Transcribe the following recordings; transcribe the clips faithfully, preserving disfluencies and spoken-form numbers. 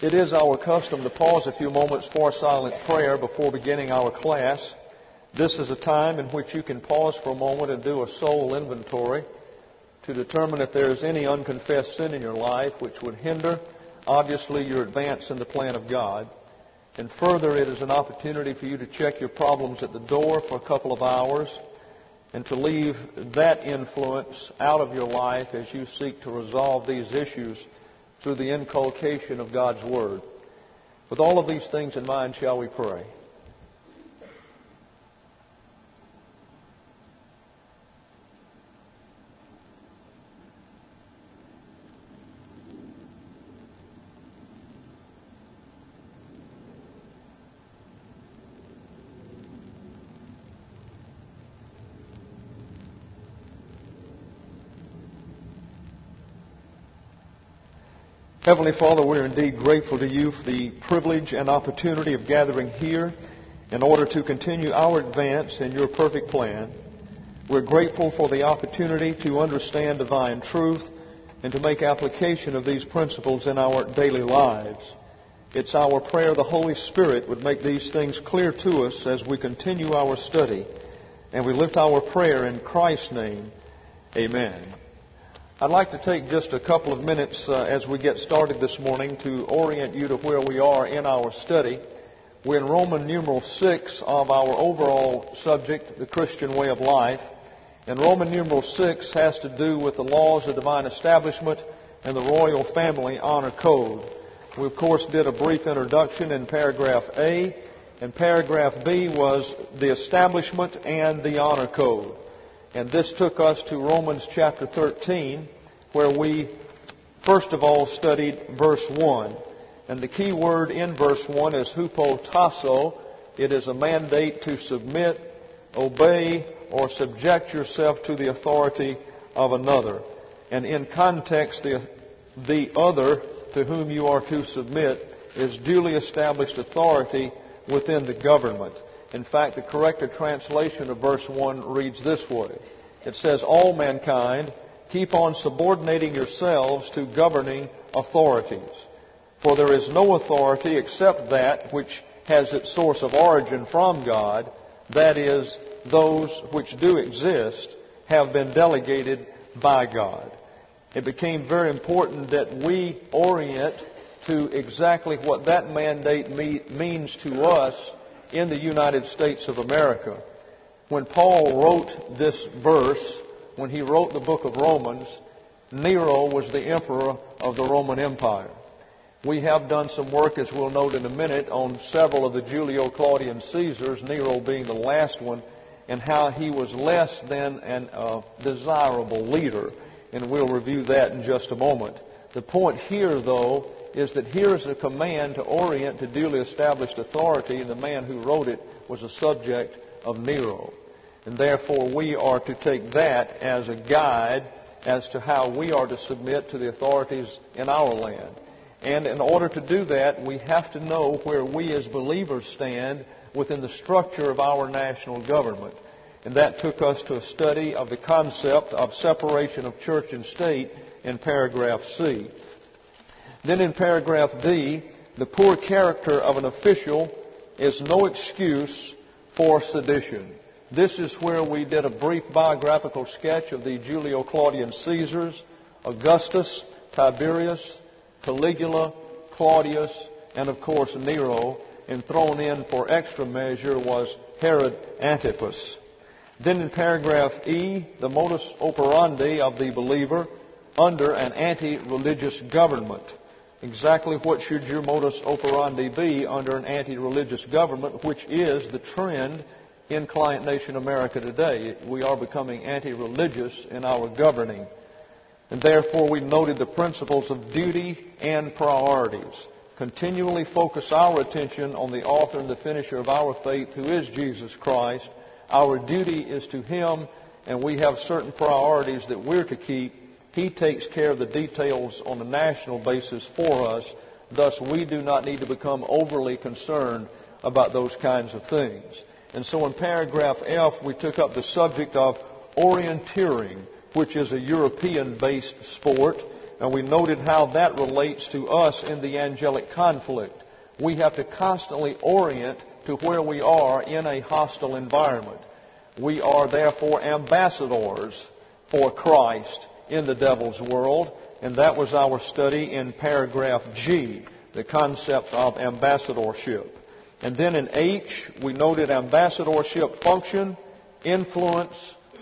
It is our custom to pause a few moments for silent prayer before beginning our class. This is a time in which you can pause for a moment and do a soul inventory to determine if there is any unconfessed sin in your life which would hinder, obviously, your advance in the plan of God. And further, it is an opportunity for you to check your problems at the door for a couple of hours and to leave that influence out of your life as you seek to resolve these issues through the inculcation of God's Word. With all of these things in mind, shall we pray? Heavenly Father, we're indeed grateful to you for the privilege and opportunity of gathering here in order to continue our advance in your perfect plan. We're grateful for the opportunity to understand divine truth and to make application of these principles in our daily lives. It's our prayer the Holy Spirit would make these things clear to us as we continue our study. And we lift our prayer in Christ's name. Amen. I'd like to take just a couple of minutes uh, as we get started this morning to orient you to where we are in our study. We're in Roman numeral six of our overall subject, the Christian way of life. And Roman numeral six has to do with the laws of divine establishment and the royal family honor code. We, of course, did a brief introduction in paragraph A, and paragraph B was the establishment and the honor code. And this took us to Romans chapter thirteen, where we first of all studied verse one. And the key word in verse one is hupotasso. It is a mandate to submit, obey, or subject yourself to the authority of another. And in context, the, the other to whom you are to submit is duly established authority within the government. In fact, the corrected translation of verse one reads this way. It says, all mankind, keep on subordinating yourselves to governing authorities. For there is no authority except that which has its source of origin from God, that is, those which do exist have been delegated by God. It became very important that we orient to exactly what that mandate means to us in the United States of America. When Paul wrote this verse, when he wrote the book of Romans, Nero was the emperor of the Roman Empire. We have done some work, as we'll note in a minute, on several of the Julio-Claudian Caesars, Nero being the last one, and how he was less than an uh, desirable leader. And we'll review that in just a moment. The point here, though, is that here is a command to orient to duly established authority, and the man who wrote it was a subject of Nero. And therefore we are to take that as a guide as to how we are to submit to the authorities in our land. And in order to do that, we have to know where we as believers stand within the structure of our national government. And that took us to a study of the concept of separation of church and state in paragraph C. Then in paragraph D, the poor character of an official is no excuse for sedition. This is where we did a brief biographical sketch of the Julio-Claudian Caesars, Augustus, Tiberius, Caligula, Claudius, and of course Nero, and thrown in for extra measure was Herod Antipas. Then in paragraph E, the modus operandi of the believer under an anti-religious government. Exactly what should your modus operandi be under an anti-religious government, which is the trend in Client Nation America today. We are becoming anti-religious in our governing. And therefore we noted the principles of duty and priorities. Continually focus our attention on the author and the finisher of our faith, who is Jesus Christ. Our duty is to Him, and we have certain priorities that we're to keep. He takes care of the details on a national basis for us. Thus, we do not need to become overly concerned about those kinds of things. And so in paragraph F, we took up the subject of orienteering, which is a European-based sport. And we noted how that relates to us in the angelic conflict. We have to constantly orient to where we are in a hostile environment. We are therefore ambassadors for Christ in the devil's world. And that was our study in paragraph G, the concept of ambassadorship. And then in H, we noted ambassadorship function, influence,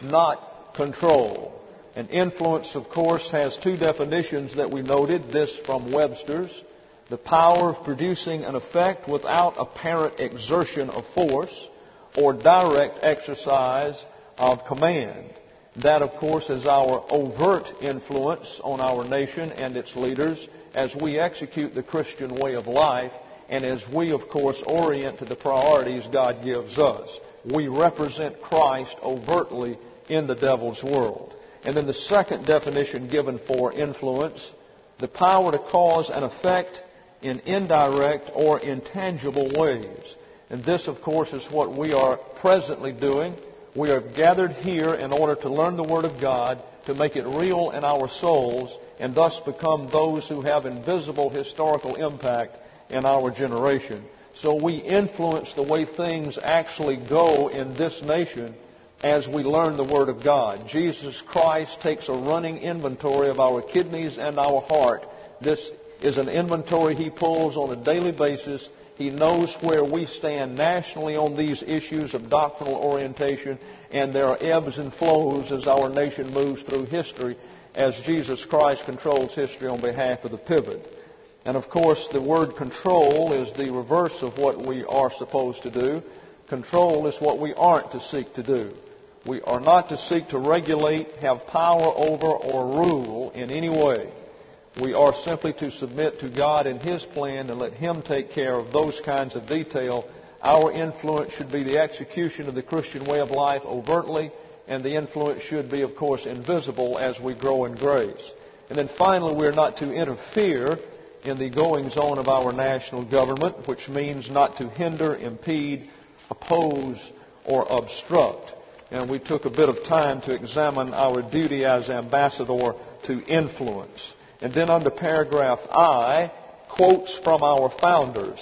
not control. And influence, of course, has two definitions that we noted, this from Webster's. The power of producing an effect without apparent exertion of force or direct exercise of command. That, of course, is our overt influence on our nation and its leaders as we execute the Christian way of life and as we, of course, orient to the priorities God gives us. We represent Christ overtly in the devil's world. And then the second definition given for influence, the power to cause an effect in indirect or intangible ways. And this, of course, is what we are presently doing. We are gathered here in order to learn the Word of God, to make it real in our souls, and thus become those who have invisible historical impact in our generation. So we influence the way things actually go in this nation as we learn the Word of God. Jesus Christ takes a running inventory of our kidneys and our heart. This is an inventory He pulls on a daily basis. He knows where we stand nationally on these issues of doctrinal orientation, and there are ebbs and flows as our nation moves through history as Jesus Christ controls history on behalf of the pivot. And of course, the word control is the reverse of what we are supposed to do. Control is what we aren't to seek to do. We are not to seek to regulate, have power over, or rule in any way. We are simply to submit to God and His plan and let Him take care of those kinds of detail. Our influence should be the execution of the Christian way of life overtly, and the influence should be, of course, invisible as we grow in grace. And then finally, we are not to interfere in the goings-on of our national government, which means not to hinder, impede, oppose, or obstruct. And we took a bit of time to examine our duty as ambassador to influence. And then under paragraph I, quotes from our founders.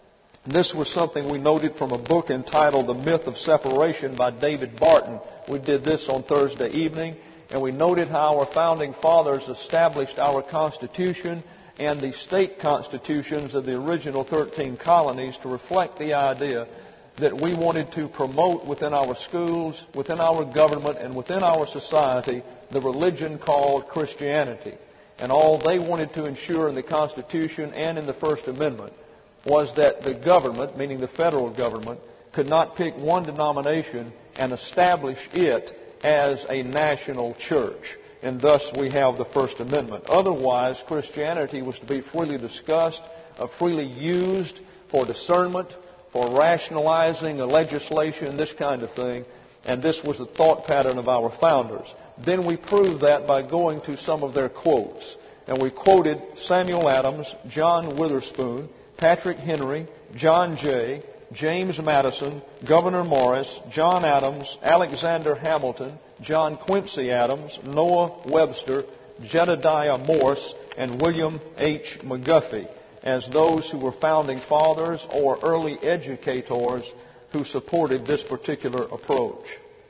This was something we noted from a book entitled The Myth of Separation by David Barton. We did this on Thursday evening, and we noted how our founding fathers established our Constitution and the state constitutions of the original thirteen colonies to reflect the idea that we wanted to promote within our schools, within our government, and within our society the religion called Christianity. And all they wanted to ensure in the Constitution and in the First Amendment was that the government, meaning the federal government, could not pick one denomination and establish it as a national church. And thus we have the First Amendment. Otherwise, Christianity was to be freely discussed, uh, freely used for discernment, for rationalizing a legislation, this kind of thing. And this was the thought pattern of our founders. Then we proved that by going to some of their quotes. And we quoted Samuel Adams, John Witherspoon, Patrick Henry, John Jay, James Madison, Gouverneur Morris, John Adams, Alexander Hamilton, John Quincy Adams, Noah Webster, Jedediah Morse, and William H. McGuffey as those who were founding fathers or early educators who supported this particular approach.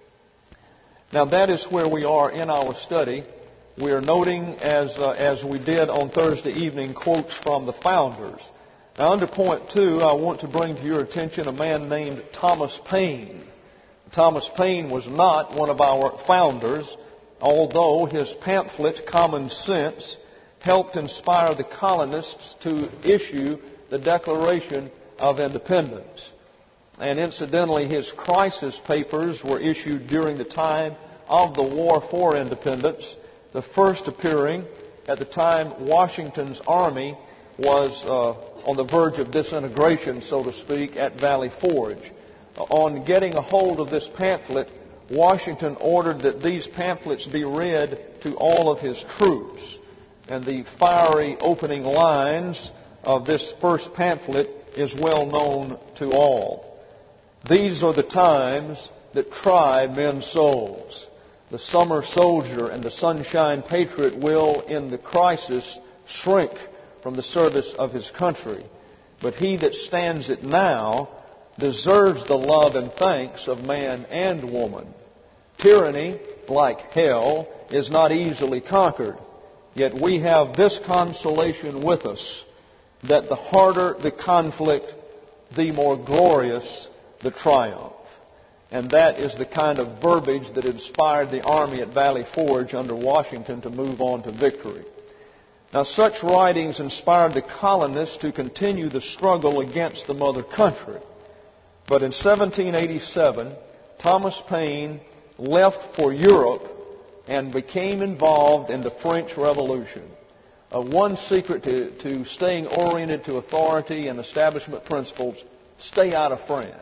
Now that is where we are in our study. We are noting, as, uh, as we did on Thursday evening, quotes from the founders. Now under point two, I want to bring to your attention a man named Thomas Paine. Thomas Paine was not one of our founders, although his pamphlet, Common Sense, helped inspire the colonists to issue the Declaration of Independence. And incidentally, his crisis papers were issued during the time of the War for Independence, the first appearing at the time Washington's army was uh, on the verge of disintegration, so to speak, at Valley Forge. On getting a hold of this pamphlet, Washington ordered that these pamphlets be read to all of his troops. And the fiery opening lines of this first pamphlet is well known to all. These are the times that try men's souls. The summer soldier and the sunshine patriot will, in the crisis, shrink from the service of his country. But he that stands it now deserves the love and thanks of man and woman. Tyranny, like hell, is not easily conquered. Yet we have this consolation with us, that the harder the conflict, the more glorious the triumph. And that is the kind of verbiage that inspired the army at Valley Forge under Washington to move on to victory. Now, such writings inspired the colonists to continue the struggle against the mother country. But in seventeen eighty-seven, Thomas Paine left for Europe and became involved in the French Revolution. Uh, one secret to, to staying oriented to authority and establishment principles: stay out of France.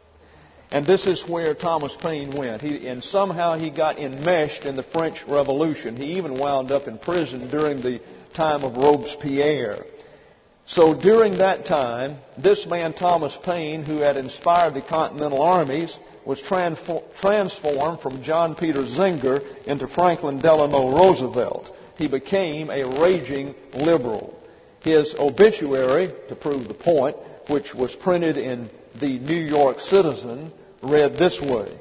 And this is where Thomas Paine went. He, and somehow he got enmeshed in the French Revolution. He even wound up in prison during the time of Robespierre. So during that time, this man Thomas Paine, who had inspired the Continental armies, was transfor- transformed from John Peter Zenger into Franklin Delano Roosevelt. He became a raging liberal. His obituary, to prove the point, which was printed in the New York Citizen, read this way: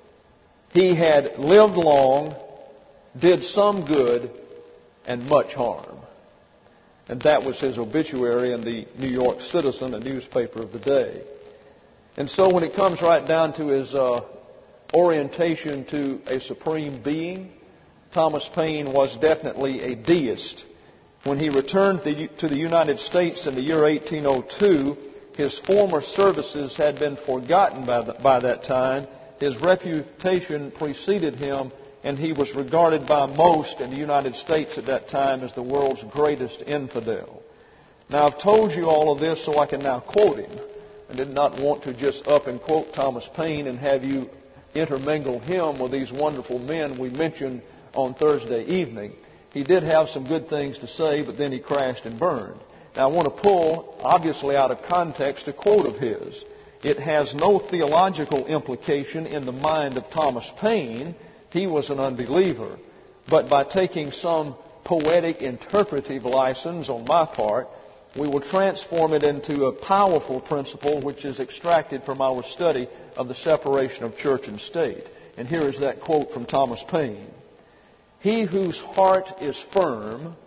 he had lived long, did some good, and much harm. And that was his obituary in the New York Citizen, a newspaper of the day. And so when it comes right down to his uh, orientation to a supreme being, Thomas Paine was definitely a deist. When he returned to the United States in the year eighteen oh two, his former services had been forgotten by, the, by that time. His reputation preceded him, and he was regarded by most in the United States at that time as the world's greatest infidel. Now, I've told you all of this so I can now quote him. I did not want to just up and quote Thomas Paine and have you intermingle him with these wonderful men we mentioned on Thursday evening. He did have some good things to say, but then he crashed and burned. Now, I want to pull, obviously out of context, a quote of his. It has no theological implication in the mind of Thomas Paine. He was an unbeliever. But by taking some poetic interpretive license on my part, we will transform it into a powerful principle which is extracted from our study of the separation of church and state. And here is that quote from Thomas Paine: he whose heart is firm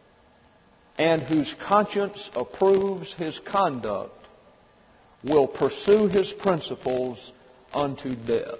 and whose conscience approves his conduct will pursue his principles unto death.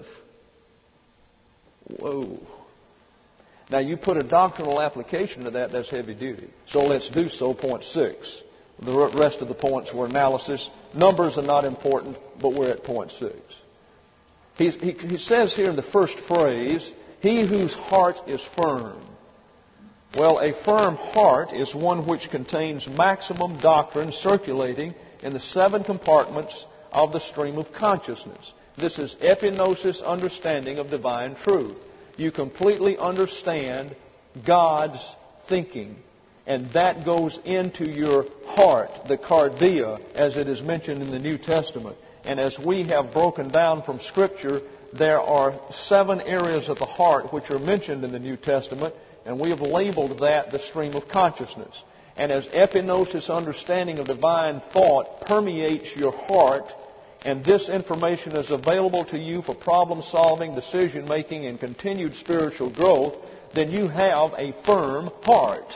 Whoa. Now, you put a doctrinal application to that, that's heavy duty. So let's do so. Point six. The rest of the points were analysis. Numbers are not important, but we're at point six. He's, he, he says here in the first phrase, he whose heart is firm. Well, a firm heart is one which contains maximum doctrine circulating in the seven compartments of the stream of consciousness. This is epignosis, understanding of divine truth. You completely understand God's thinking, and that goes into your heart, the cardia, as it is mentioned in the New Testament. And as we have broken down from Scripture, there are seven areas of the heart which are mentioned in the New Testament, and we have labeled that the stream of consciousness. And as epignosis, understanding of divine thought, permeates your heart, and this information is available to you for problem solving, decision making, and continued spiritual growth, then you have a firm heart.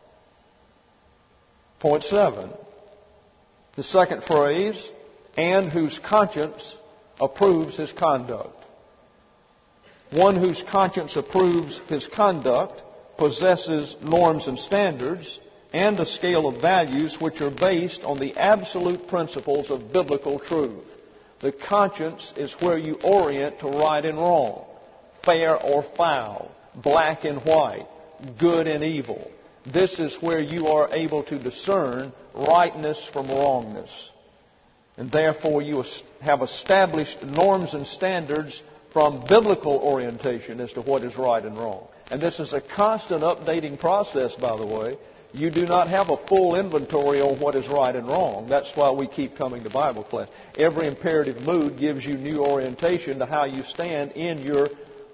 Point seven. The second phrase, and whose conscience approves his conduct. One whose conscience approves his conduct possesses norms and standards and a scale of values which are based on the absolute principles of biblical truth. The conscience is where you orient to right and wrong, fair or foul, black and white, good and evil. This is where you are able to discern rightness from wrongness. And therefore you have established norms and standards from biblical orientation as to what is right and wrong. And this is a constant updating process, by the way. You do not have a full inventory on what is right and wrong. That's why we keep coming to Bible class. Every imperative mood gives you new orientation to how you stand in your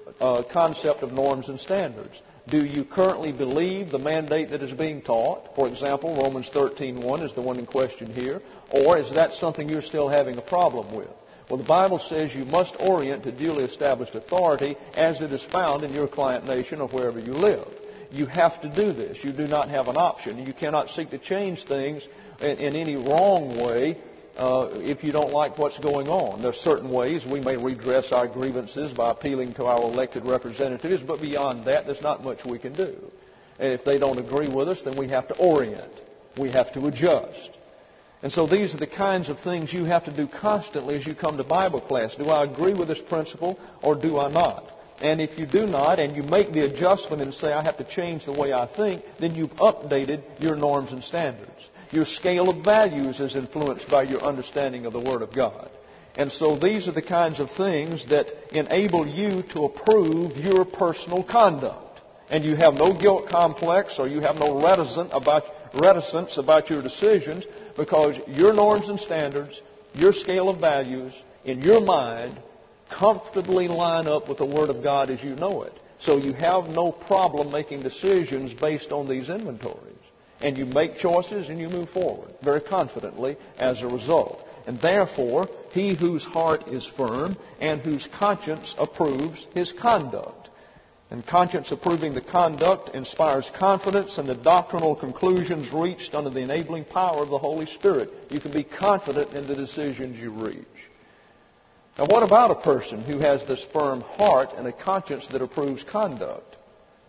uh, concept of norms and standards. Do you currently believe the mandate that is being taught? For example, Romans thirteen one is the one in question here. Or is that something you're still having a problem with? Well, the Bible says you must orient to duly established authority as it is found in your client nation or wherever you live. You have to do this. You do not have an option. You cannot seek to change things in, in any wrong way uh, if you don't like what's going on. There are certain ways we may redress our grievances by appealing to our elected representatives, but beyond that, there's not much we can do. And if they don't agree with us, then we have to orient. We have to adjust. And so these are the kinds of things you have to do constantly as you come to Bible class. Do I agree with this principle or do I not? And if you do not, and you make the adjustment and say, I have to change the way I think, then you've updated your norms and standards. Your scale of values is influenced by your understanding of the Word of God. And so these are the kinds of things that enable you to approve your personal conduct. And you have no guilt complex or you have no reticence about, reticence about your decisions, because your norms and standards, your scale of values, in your mind, comfortably line up with the Word of God as you know it. So you have no problem making decisions based on these inventories. And you make choices and you move forward very confidently as a result. And therefore, he whose heart is firm and whose conscience approves his conduct. And conscience approving the conduct inspires confidence in the doctrinal conclusions reached under the enabling power of the Holy Spirit. You can be confident in the decisions you reach. Now, what about a person who has this firm heart and a conscience that approves conduct?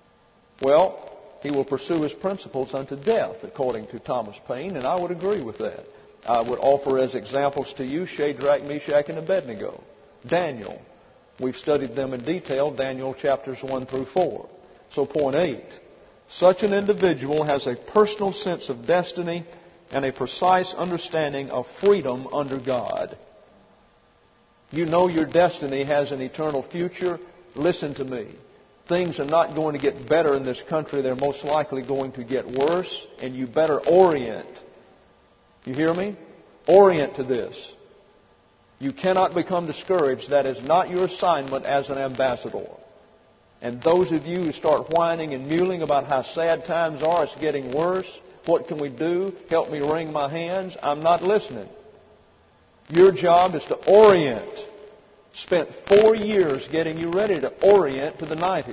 Well, he will pursue his principles unto death, according to Thomas Paine, and I would agree with that. I would offer as examples to you Shadrach, Meshach, and Abednego, Daniel. We've studied them in detail, Daniel chapters one through four. So point eight, such an individual has a personal sense of destiny and a precise understanding of freedom under God. You know your destiny has an eternal future. Listen to me. Things are not going to get better in this country. They're most likely going to get worse, and you better orient. You hear me? Orient to this. You cannot become discouraged. That is not your assignment as an ambassador. And those of you who start whining and mewling about how sad times are, it's getting worse, what can we do? Help me wring my hands. I'm not listening. Your job is to orient. Spent four years getting you ready to orient to the nineties.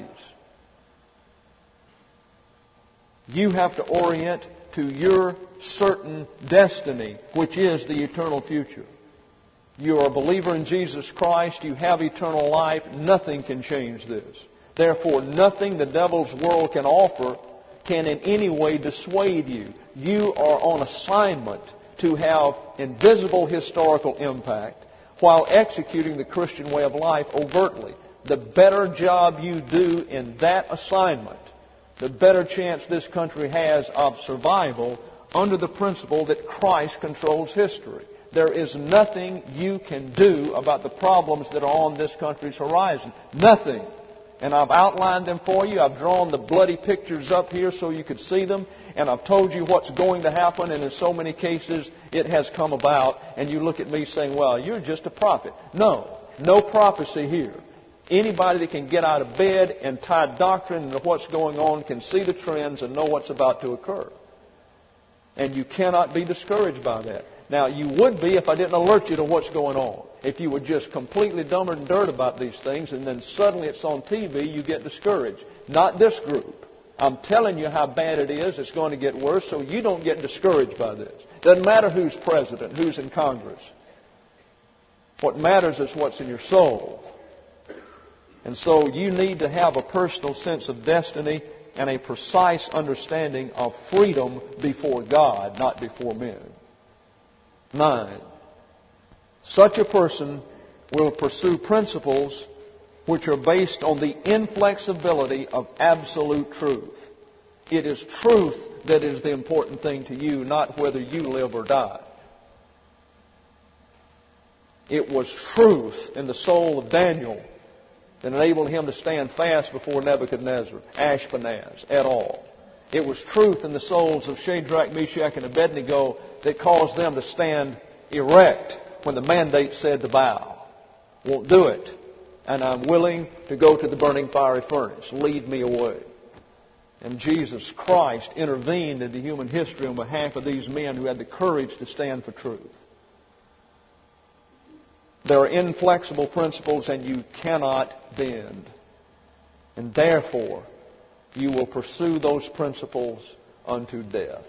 You have to orient to your certain destiny, which is the eternal future. You are a believer in Jesus Christ. You have eternal life. Nothing can change this. Therefore, nothing the devil's world can offer can in any way dissuade you. You are on assignment to have invisible historical impact while executing the Christian way of life overtly. The better job you do in that assignment, the better chance this country has of survival under the principle that Christ controls history. There is nothing you can do about the problems that are on this country's horizon. Nothing. And I've outlined them for you. I've drawn the bloody pictures up here so you could see them. And I've told you what's going to happen. And in so many cases, it has come about. And you look at me saying, well, you're just a prophet. No. No prophecy here. Anybody that can get out of bed and tie doctrine into what's going on can see the trends and know what's about to occur. And you cannot be discouraged by that. Now, you would be if I didn't alert you to what's going on. If you were just completely dumb and dirt about these things and then suddenly it's on T V, you get discouraged. Not this group. I'm telling you how bad it is. It's going to get worse, so you don't get discouraged by this. Doesn't matter who's president, who's in Congress. What matters is what's in your soul. And so you need to have a personal sense of destiny and a precise understanding of freedom before God, not before men. Nine, such a person will pursue principles which are based on the inflexibility of absolute truth. It is truth that is the important thing to you, not whether you live or die. It was truth in the soul of Daniel that enabled him to stand fast before Nebuchadnezzar, Ashpenaz, et al. It was truth in the souls of Shadrach, Meshach, and Abednego that caused them to stand erect when the mandate said to bow. Won't do it. and I'm willing to go to the burning fiery furnace. Lead me away. And Jesus Christ intervened into human history on behalf of these men who had the courage to stand for truth. There are inflexible principles and you cannot bend. And therefore, you will pursue those principles unto death.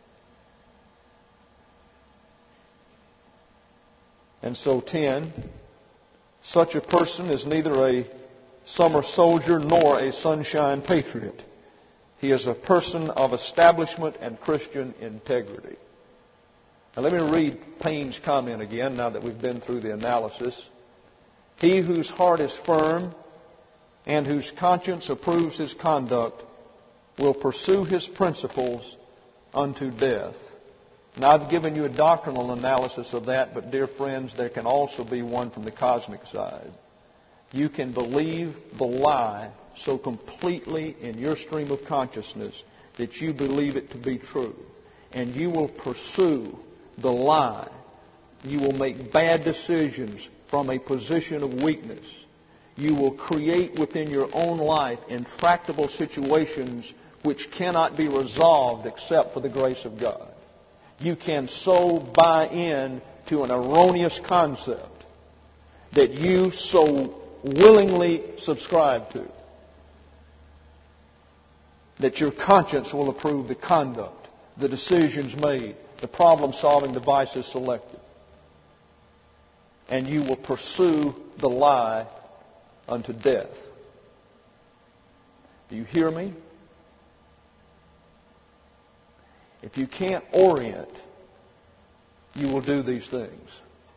And so, ten, such a person is neither a summer soldier nor a sunshine patriot. He is a person of establishment and Christian integrity. Now let me read Payne's comment again now that we've been through the analysis. He whose heart is firm and whose conscience approves his conduct will pursue his principles unto death. Now I've given you a doctrinal analysis of that, but dear friends, there can also be one from the cosmic side. You can believe the lie so completely in your stream of consciousness that you believe it to be true. And you will pursue the lie. You will make bad decisions from a position of weakness. You will create within your own life intractable situations which cannot be resolved except for the grace of God. You can so buy in to an erroneous concept that you so willingly subscribe to that your conscience will approve the conduct, the decisions made, the problem-solving devices selected. And you will pursue the lie unto death. Do you hear me? If you can't orient, you will do these things.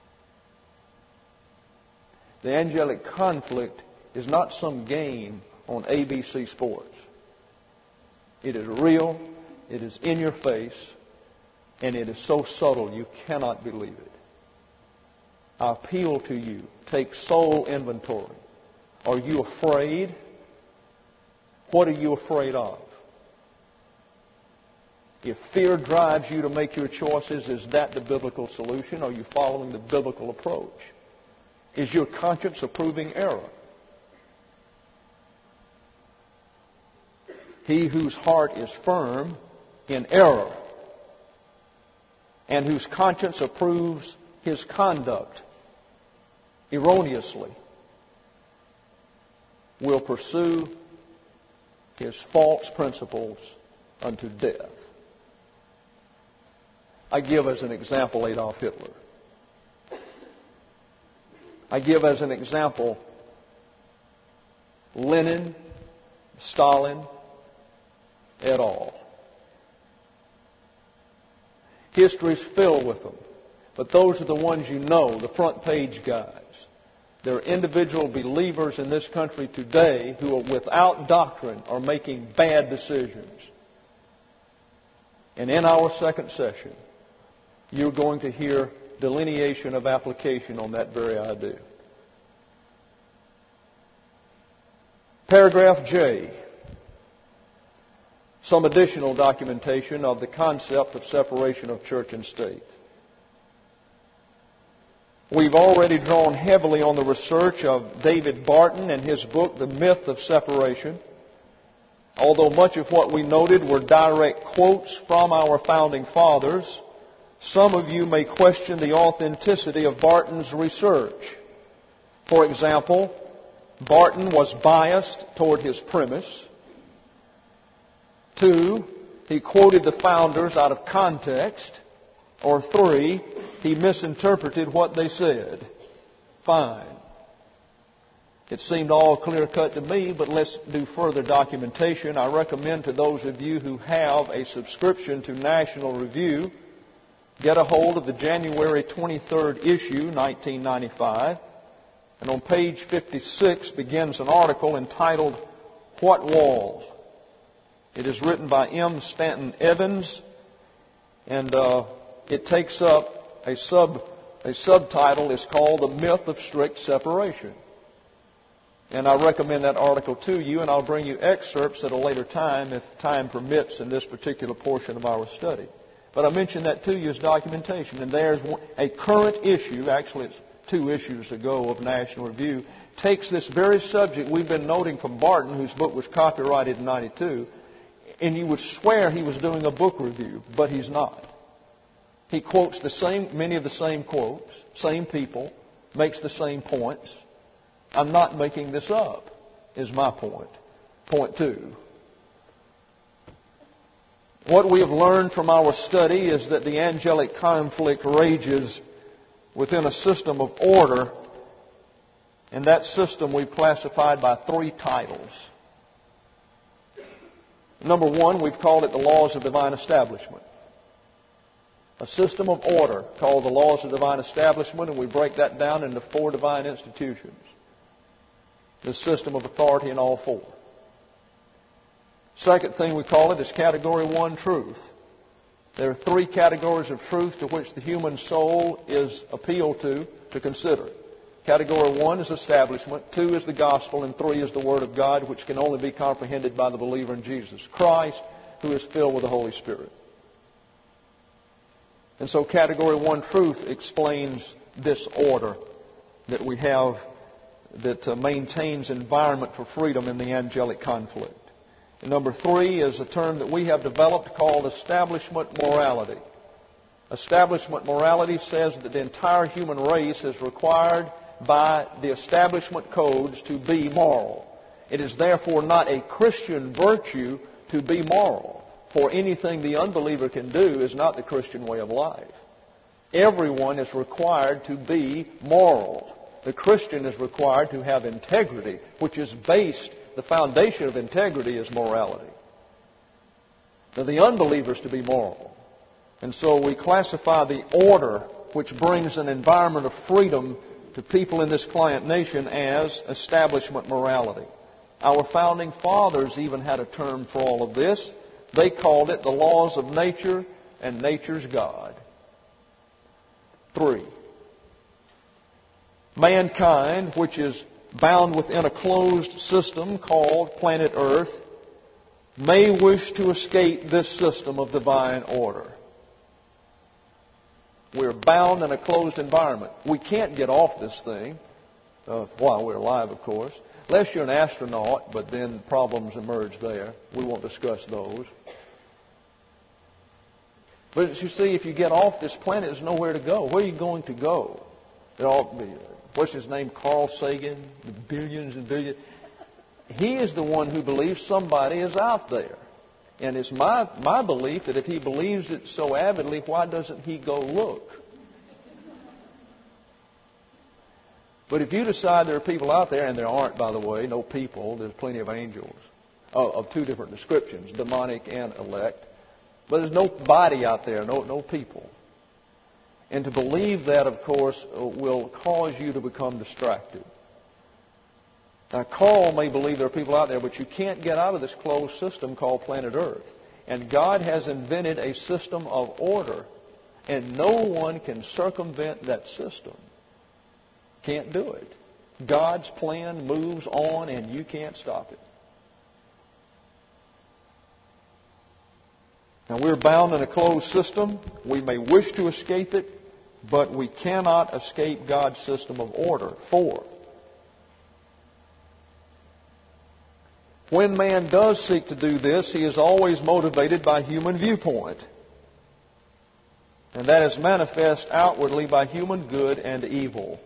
The angelic conflict is not some game on A B C Sports. It is real, it is in your face, and it is so subtle you cannot believe it. I appeal to you, take soul inventory. Are you afraid? What are you afraid of? If fear drives you to make your choices, is that the biblical solution? Are you following the biblical approach? Is your conscience approving error? He whose heart is firm in error and whose conscience approves his conduct erroneously will pursue his false principles unto death. I give as an example Adolf Hitler. I give as an example Lenin, Stalin, et al. History's filled with them. But those are the ones you know, the front page guys. There are individual believers in this country today who are without doctrine are making bad decisions. And in our second session, you're going to hear delineation of application on that very idea. Paragraph J. Some additional documentation of the concept of separation of church and state. We've already drawn heavily on the research of David Barton and his book, The Myth of Separation. Although much of what we noted were direct quotes from our founding fathers, some of you may question the authenticity of Barton's research. For example, Barton was biased toward his premise. Two, he quoted the founders out of context. Or three, he misinterpreted what they said. Fine. It seemed all clear-cut to me, but let's do further documentation. I recommend to those of you who have a subscription to National Review, get a hold of the January twenty-third issue, nineteen ninety-five. And on page fifty-six begins an article entitled, What Walls? It is written by M. Stanton Evans, and uh, it takes up a sub a subtitle is called The Myth of Strict Separation. And I recommend that article to you, and I'll bring you excerpts at a later time if time permits in this particular portion of our study. But I mention that to you as documentation. And there's a current issue, actually it's two issues ago of National Review, takes this very subject we've been noting from Barton, whose book was copyrighted in ninety-two, and you would swear he was doing a book review, but he's not. He quotes the same, many of the same quotes, same people, makes the same points. I'm not making this up, is my point. Point two. What we have learned from our study is that the angelic conflict rages within a system of order, and that system we've classified by three titles. Number one, we've called it the laws of divine establishment. A system of order called the laws of divine establishment, and we break that down into four divine institutions. The system of authority in all four. Second thing we call it is category one, truth. There are three categories of truth to which the human soul is appealed to, to consider. Category one is establishment, two is the gospel, and three is the Word of God, which can only be comprehended by the believer in Jesus Christ, who is filled with the Holy Spirit. And so category one, truth, explains this order that we have that uh, maintains environment for freedom in the angelic conflict. And number three is a term that we have developed called establishment morality. Establishment morality says that the entire human race is required by the establishment codes to be moral. It is therefore not a Christian virtue to be moral, for anything the unbeliever can do is not the Christian way of life. Everyone is required to be moral. The Christian is required to have integrity, which is based, the foundation of integrity is morality. Now, the unbeliever is to be moral. And so we classify the order which brings an environment of freedom to people in this client nation as establishment morality. Our founding fathers even had a term for all of this. They called it the laws of nature and nature's God. Three. Mankind, which is bound within a closed system called planet Earth, may wish to escape this system of divine order. We're bound in a closed environment. We can't get off this thing, uh, while we're alive, of course, unless you're an astronaut, but then problems emerge there. We won't discuss those. But as you see, if you get off this planet, there's nowhere to go. Where are you going to go? There ought to be, what's his name, Carl Sagan, the billions and billions. He is the one who believes somebody is out there. And it's my, my belief that if he believes it so avidly, why doesn't he go look? But if you decide there are people out there, and there aren't, by the way, no people, there's plenty of angels uh, of two different descriptions, demonic and elect. But there's no body out there, no, no people. And to believe that, of course, will cause you to become distracted. Now, Carl may believe there are people out there, but you can't get out of this closed system called planet Earth. And God has invented a system of order, and no one can circumvent that system. Can't do it. God's plan moves on, and you can't stop it. Now, we're bound in a closed system. We may wish to escape it, but we cannot escape God's system of order. Four. When man does seek to do this, he is always motivated by human viewpoint. And that is manifest outwardly by human good and evil.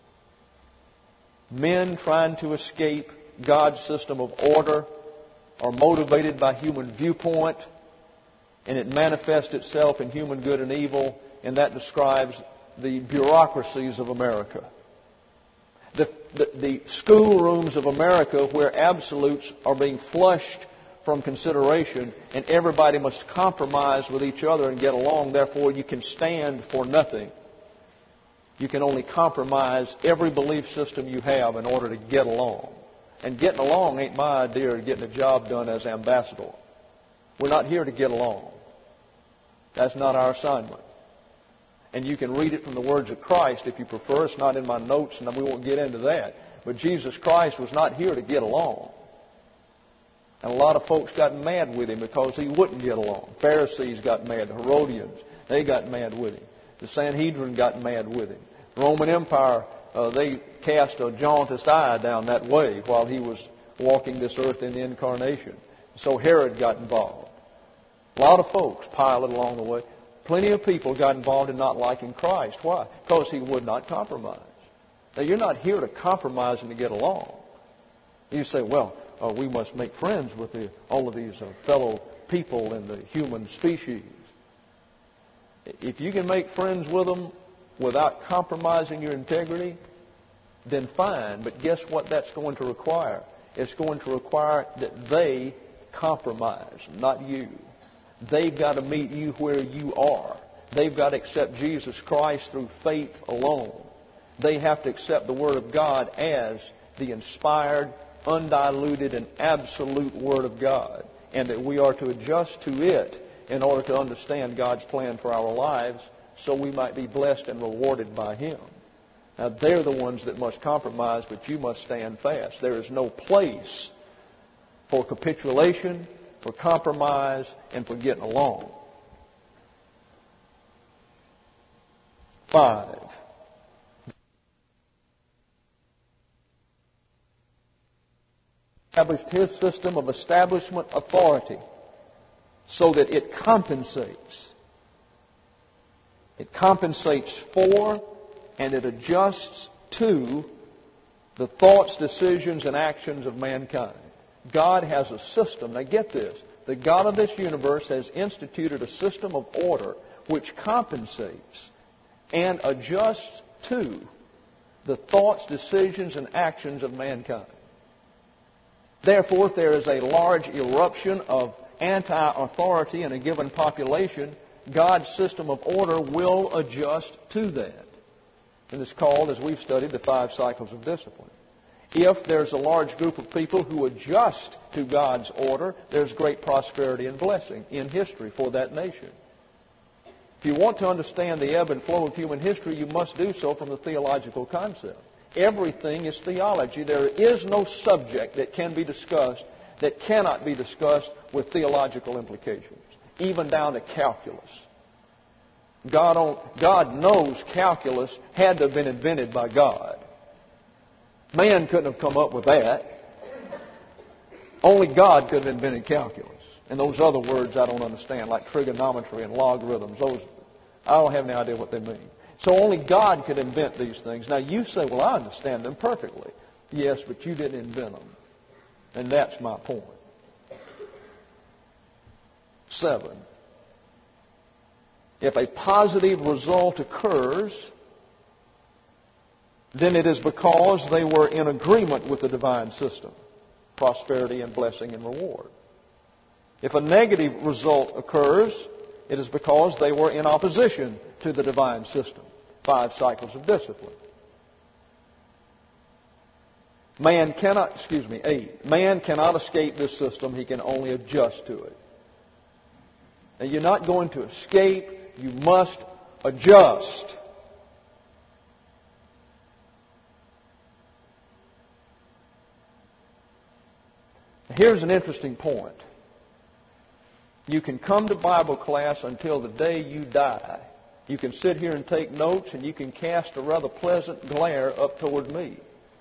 Men trying to escape God's system of order are motivated by human viewpoint, and it manifests itself in human good and evil, and that describes the bureaucracies of America. The, the, the schoolrooms of America where absolutes are being flushed from consideration and everybody must compromise with each other and get along. Therefore, you can stand for nothing. You can only compromise every belief system you have in order to get along. And getting along ain't my idea of getting a job done as ambassador. We're not here to get along. That's not our assignment. And you can read it from the words of Christ if you prefer. It's not in my notes, and we won't get into that. But Jesus Christ was not here to get along. And a lot of folks got mad with him because he wouldn't get along. Pharisees got mad. The Herodians, they got mad with him. The Sanhedrin got mad with him. The Roman Empire, uh, they cast a jaundiced eye down that way while he was walking this earth in the incarnation. So Herod got involved. A lot of folks piled along the way. Plenty of people got involved in not liking Christ. Why? Because he would not compromise. Now, you're not here to compromise and to get along. You say, well, uh, we must make friends with the, all of these uh, fellow people in the human species. If you can make friends with them without compromising your integrity, then fine. But guess what that's going to require? It's going to require that they compromise, not you. They've got to meet you where you are. They've got to accept Jesus Christ through faith alone. They have to accept the Word of God as the inspired, undiluted, and absolute Word of God, and that we are to adjust to it in order to understand God's plan for our lives so we might be blessed and rewarded by Him. Now, they're the ones that must compromise, but you must stand fast. There is no place for capitulation, for compromise, and for getting along. Five. Established His system of establishment authority so that it compensates. It compensates for and it adjusts to the thoughts, decisions, and actions of mankind. God has a system. Now get this. The God of this universe has instituted a system of order which compensates and adjusts to the thoughts, decisions, and actions of mankind. Therefore, if there is a large eruption of anti-authority in a given population, God's system of order will adjust to that. And it's called, as we've studied, the five cycles of discipline. If there's a large group of people who adjust to God's order, there's great prosperity and blessing in history for that nation. If you want to understand the ebb and flow of human history, you must do so from the theological concept. Everything is theology. There is no subject that can be discussed that cannot be discussed with theological implications, even down to calculus. God, on, God knows calculus had to have been invented by God. Man couldn't have come up with that. Only God could have invented calculus. And those other words I don't understand, like trigonometry and logarithms. Those, I don't have any idea what they mean. So only God could invent these things. Now you say, well, I understand them perfectly. Yes, but you didn't invent them. And that's my point. Seven. If a positive result occurs, then it is because they were in agreement with the divine system, prosperity and blessing and reward. If a negative result occurs, it is because they were in opposition to the divine system, five cycles of discipline. Man cannot, excuse me, eight. Man cannot escape this system. He can only adjust to it. And you're not going to escape. You must adjust. Here's an interesting point. You can come to Bible class until the day you die. You can sit here and take notes, and you can cast a rather pleasant glare up toward me.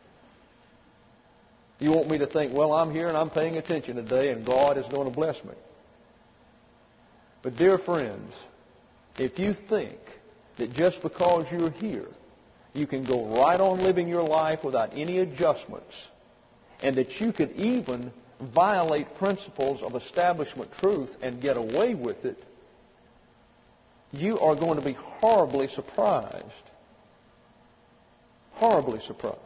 You want me to think, well, I'm here and I'm paying attention today, and God is going to bless me. But dear friends, if you think that just because you're here, you can go right on living your life without any adjustments, and that you could even violate principles of establishment truth and get away with it, you are going to be horribly surprised. Horribly surprised.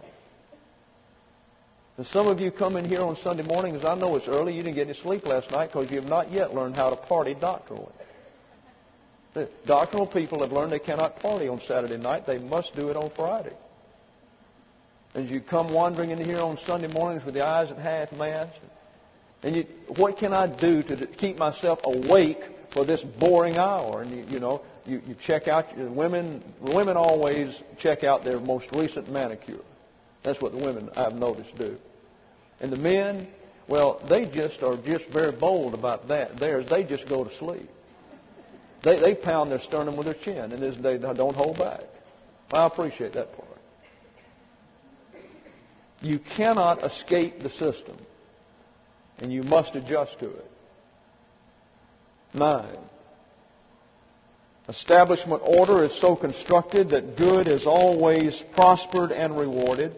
And some of you come in here on Sunday mornings, I know it's early, you didn't get any sleep last night because you have not yet learned how to party doctrinally. The doctrinal people have learned they cannot party on Saturday night. They must do it on Friday. As you come wandering in here on Sunday mornings with the eyes at half mast, and you, what can I do to keep myself awake for this boring hour? And you, you know, you, you check out, women, women always check out their most recent manicure. That's what the women I've noticed do. And the men, well, they just are just very bold about that. Theirs, they just go to sleep. They, they pound their sternum with their chin, and they don't hold back. I appreciate that part. You cannot escape the system, and you must adjust to it. Nine. Establishment order is so constructed that good is always prospered and rewarded,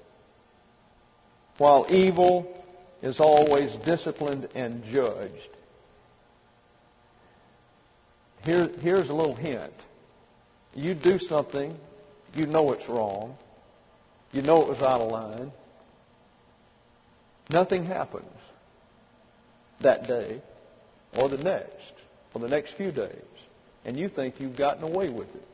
while evil is always disciplined and judged. Here, here's a little hint. You do something, you know it's wrong, you know it was out of line. Nothing happens that day or the next or the next few days, and you think you've gotten away with it.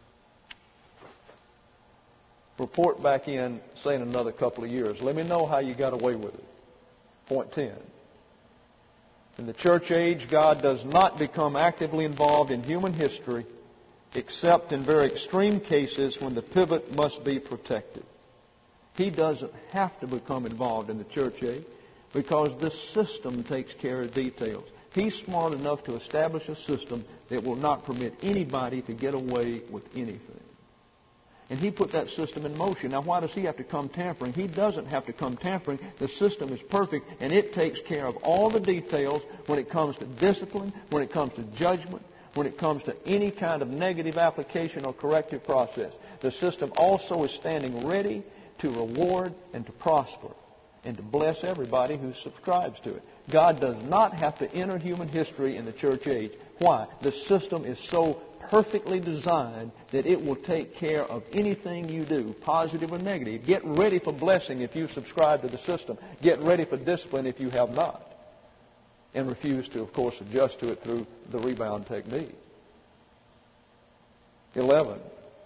Report back in, say, in another couple of years. Let me know how you got away with it. Point ten. In the church age, God does not become actively involved in human history except in very extreme cases when the pivot must be protected. He doesn't have to become involved in the church age because the system takes care of details. He's smart enough to establish a system that will not permit anybody to get away with anything. And He put that system in motion. Now, why does He have to come tampering? He doesn't have to come tampering. The system is perfect, and it takes care of all the details when it comes to discipline, when it comes to judgment, when it comes to any kind of negative application or corrective process. The system also is standing ready to reward and to prosper and to bless everybody who subscribes to it. God does not have to enter human history in the church age. Why? The system is so perfectly designed that it will take care of anything you do, positive or negative. Get ready for blessing if you subscribe to the system. Get ready for discipline if you have not. And refuse to, of course, adjust to it through the rebound technique. Eleven.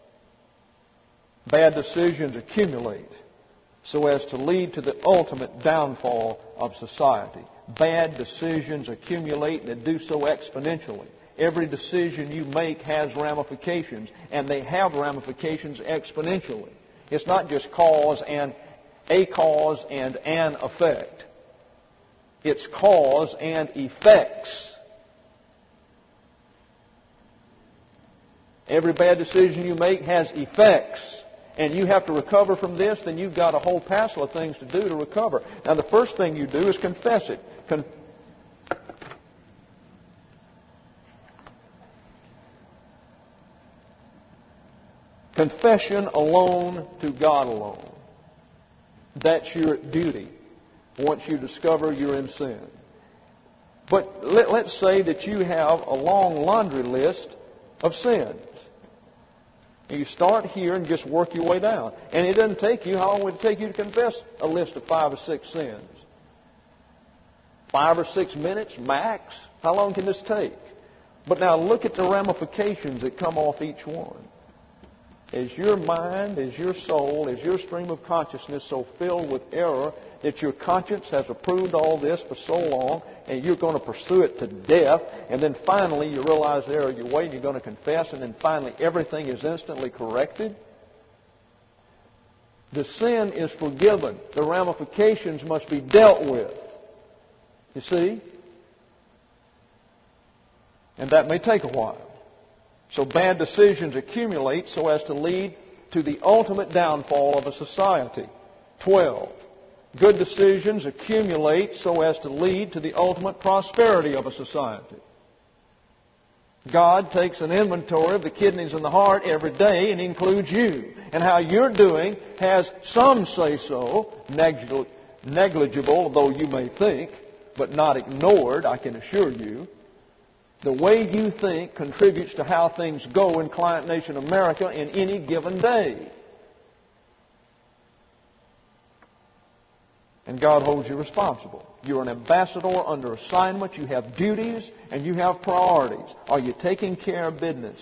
Bad decisions accumulate so as to lead to the ultimate downfall of society. Bad decisions accumulate and they do so exponentially. Every decision you make has ramifications, and they have ramifications exponentially. It's not just cause and a cause and an effect. It's cause and effects. Every bad decision you make has effects. And you have to recover from this, then you've got a whole passel of things to do to recover. Now, the first thing you do is confess it. Con- Confession alone to God alone. That's your duty once you discover you're in sin. But let, let's say that you have a long laundry list of sins. You start here and just work your way down. And it doesn't take you, how long would it take you to confess a list of five or six sins? Five or six minutes max? How long can this take? But now look at the ramifications that come off each one. Is your mind, is your soul, is your stream of consciousness so filled with error that your conscience has approved all this for so long and you're going to pursue it to death, and then finally you realize the error your way and you're going to confess, and then finally everything is instantly corrected? The sin is forgiven. The ramifications must be dealt with. You see? And that may take a while. So bad decisions accumulate so as to lead to the ultimate downfall of a society. Twelve. Good decisions accumulate so as to lead to the ultimate prosperity of a society. God takes an inventory of the kidneys and the heart every day and includes you. And how you're doing has some say-so, negligible, though you may think, but not ignored, I can assure you. The way you think contributes to how things go in Client Nation America in any given day. And God holds you responsible. You're an ambassador under assignment. You have duties and you have priorities. Are you taking care of business?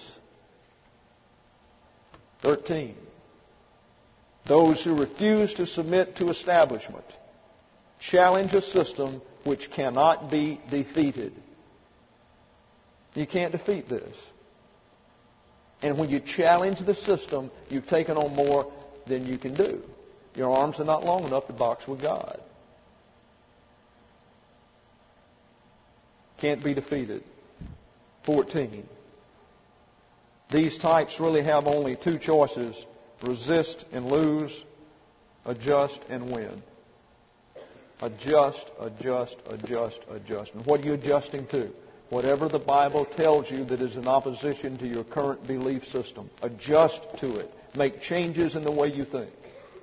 Thirteen. Those who refuse to submit to establishment challenge a system which cannot be defeated. You can't defeat this. And when you challenge the system, you've taken on more than you can do. Your arms are not long enough to box with God. Can't be defeated. Fourteen. These types really have only two choices: resist and lose, adjust and win. Adjust, adjust, adjust, adjust. And what are you adjusting to? Whatever the Bible tells you that is in opposition to your current belief system. Adjust to it. Make changes in the way you think.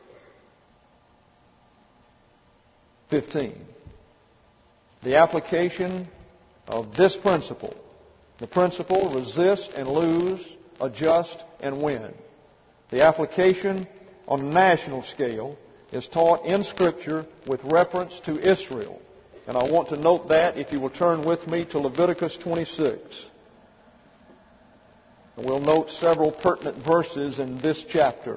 fifteen. The application of this principle. The principle, resist and lose, adjust and win. The application on a national scale is taught in Scripture with reference to Israel. And I want to note that, if you will turn with me to Leviticus twenty-six. And we'll note several pertinent verses in this chapter.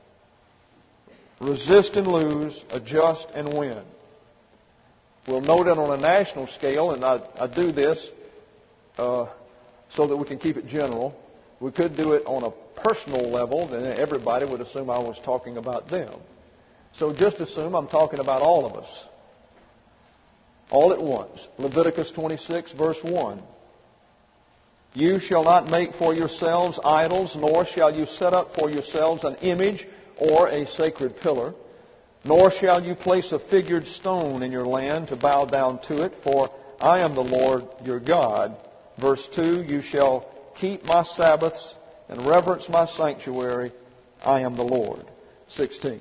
Resist and lose, adjust and win. We'll note it on a national scale, and I, I do this uh, so that we can keep it general. We could do it on a personal level, then everybody would assume I was talking about them. So just assume I'm talking about all of us. All at once. Leviticus twenty-six, verse one. You shall not make for yourselves idols, nor shall you set up for yourselves an image or a sacred pillar, nor shall you place a figured stone in your land to bow down to it, for I am the Lord your God. Verse two, you shall keep my Sabbaths and reverence my sanctuary. I am the Lord. sixteen.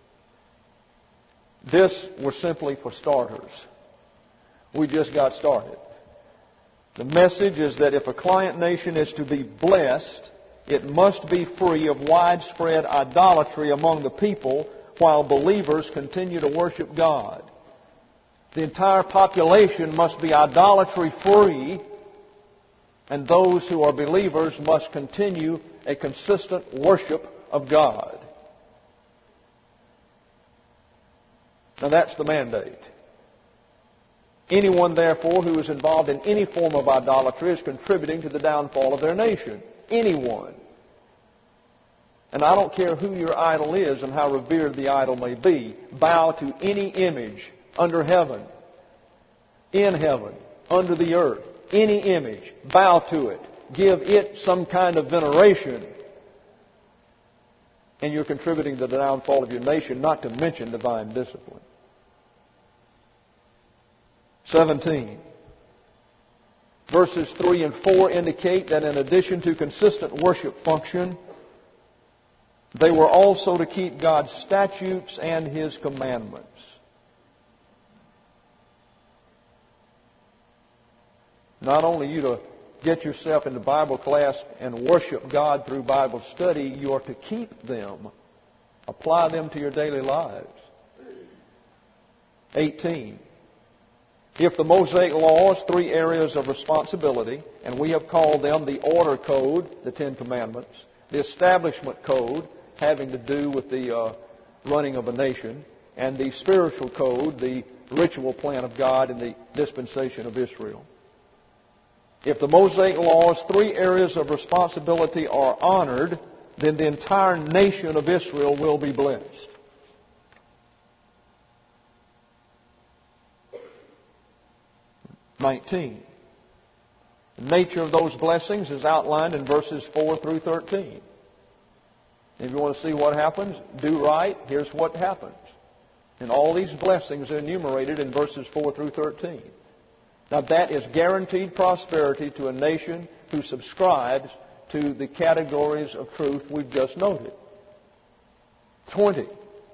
This was simply for starters. We just got started. The message is that if a client nation is to be blessed, it must be free of widespread idolatry among the people while believers continue to worship God. The entire population must be idolatry-free, and those who are believers must continue a consistent worship of God. Now that's the mandate. Anyone, therefore, who is involved in any form of idolatry is contributing to the downfall of their nation. Anyone. And I don't care who your idol is and how revered the idol may be. Bow to any image under heaven, in heaven, under the earth. Any image. Bow to it. Give it some kind of veneration. And you're contributing to the downfall of your nation, not to mention divine discipline. seventeen. Verses three and four indicate that in addition to consistent worship function, they were also to keep God's statutes and His commandments. Not only you to get yourself into Bible class and worship God through Bible study, you are to keep them. Apply them to your daily lives. eighteen. If the Mosaic laws, three areas of responsibility, and we have called them the order code, the Ten Commandments, the establishment code, having to do with the uh, running of a nation, and the spiritual code, the ritual plan of God in the dispensation of Israel. If the Mosaic law's three areas of responsibility are honored, then the entire nation of Israel will be blessed. nineteen. The nature of those blessings is outlined in verses four through thirteen. If you want to see what happens, do right, here's what happens. And all these blessings are enumerated in verses four through thirteen. Now that is guaranteed prosperity to a nation who subscribes to the categories of truth we've just noted. twenty.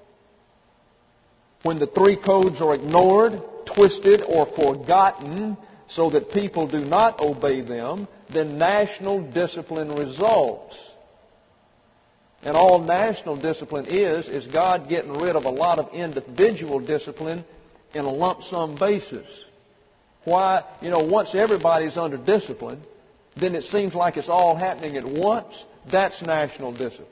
When the three codes are ignored, twisted, or forgotten so that people do not obey them, then national discipline results. And all national discipline is, is God getting rid of a lot of individual discipline in a lump sum basis. Why? You know, once everybody's under discipline, then it seems like it's all happening at once. That's national discipline.